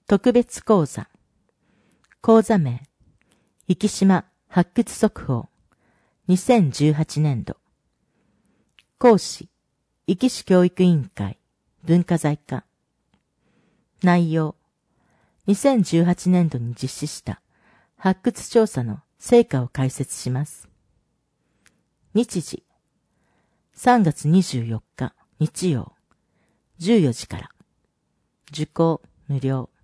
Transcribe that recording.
特別講座。講座名、生島発掘速報。2018年度。講師、壱岐市教育委員会、文化財課。内容、2018年度に実施した発掘調査の成果を解説します。日時、3月24日日曜、14時から。受講無料。